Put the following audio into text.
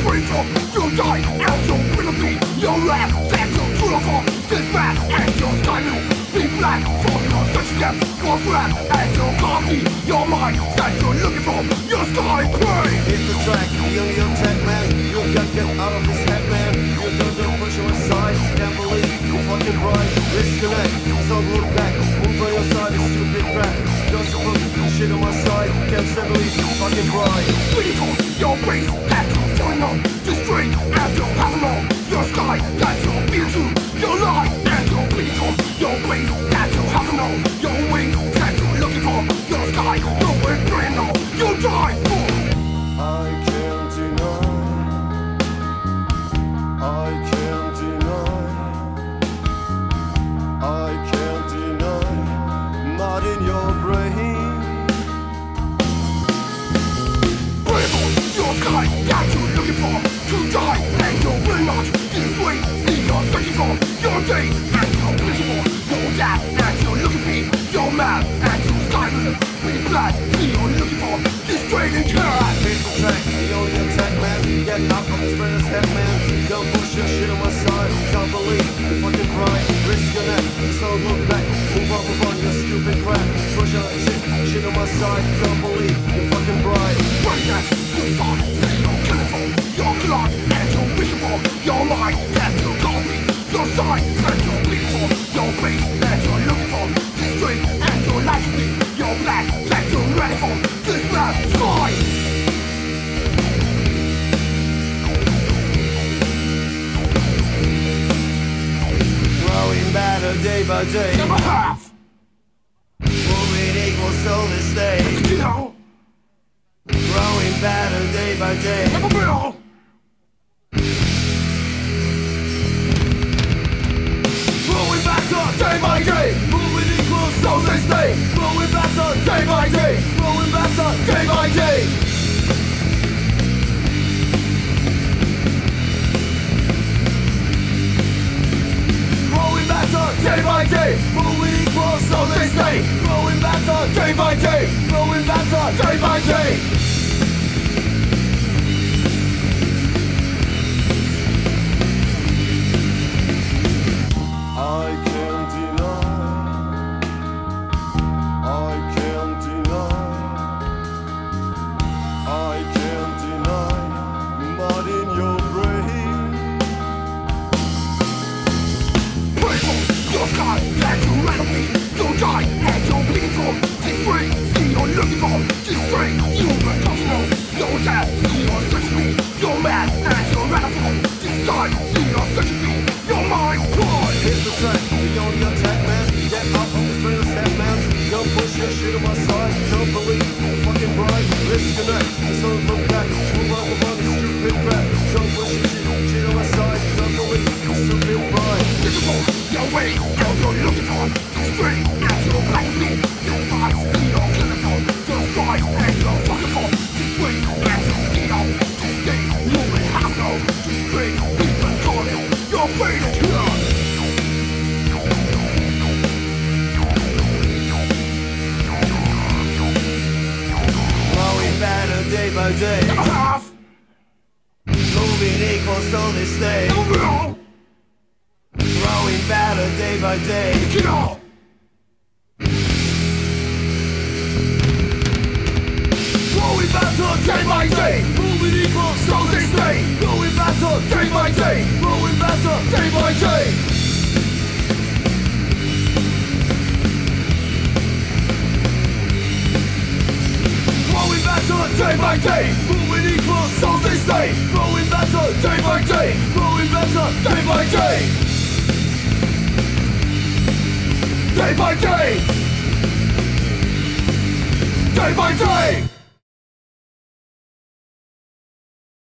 Breathe up, you'll die, and you're gonna be your last. Stand your true for this man, and your sky will be black. For your such depth, your flat, and your copy, your mind that you're looking for, your sky pray. Hit the track, young tech man. You can't get out of this head, man. You don't push your aside. Can't believe you fucking right. Disconnect, so look back. Move on your side, it's stupid crap. Just to put shit on my side. Can't stand believe you fucking right. Breathe up, your base that you're filling up the street, and you're having on your sky that you're being to your life, and you're breathing up your base that you're having on your wings that you're looking for, your sky, you're wearing on, you'll die for. I can't deny. I can't deny. I can't deny. Not in your brain. Breathe up your sky that you're looking for, to die, and you're really not this way. See you're searching for your day, and you're wishing for your dad, and you're looking for your man, and your sky will be black. See you're looking for this training cat. Hit the track, the only attack man. Get out of this brother's head, man. Don't push your shit on my side. Can't believe you fucking right. Risk your neck, so look back. Move on, your stupid crap. Push your shit on my side. Can't believe you fucking bright. Break that, your side, say you're killing for your clock, and you're wishing for your mind, that you're calling your side, that you're bleeding for your base, that you're looking for this straight, and you're liking your black, that you're ready for this black sky. Growing better day by day. Never have, Moving equals soul this day. you know, Growing better day by day. never will. Growing better day by day, Moving equals so they stay. growing better Day by day, growing better day by day. growing better Day by day, moving equals so they stay. growing better Day by day, growing better day by day. I can't deny. I can't deny. I can't deny. Not in your brain. Pray for your sky that you ran on me. You'll die and you're bleeding for this way. See you're looking for this straight. You were talking on your dad. See you're searching me. You're mad and you're ran for this side. See you're searching me. You're mine. Cry. Hit the track, the only attack man. Get out of this brother's head, man. Don't push your shit on my side. Don't believe you fucking bright. Disconnect, so look back. Move on, this stupid crap. Don't push your shit on my side. Don't believe you stupid bright. Looking for your way. You're looking for this straight. And you're black me. Your side. See you're killing for your side. And you're fucking for this way. And you see how this day. You will have no this straight. People call you your fate. Growing better day by day. Never have, Moving equals soul this day. never will. Growing better day by day. Kill. Growing better Day by day, moving equals so they stay. growing better Day by day, growing better day by day. growing better Day by day, moving equals so they stay. growing better Day by day, growing better day by day. Day by day, day by day.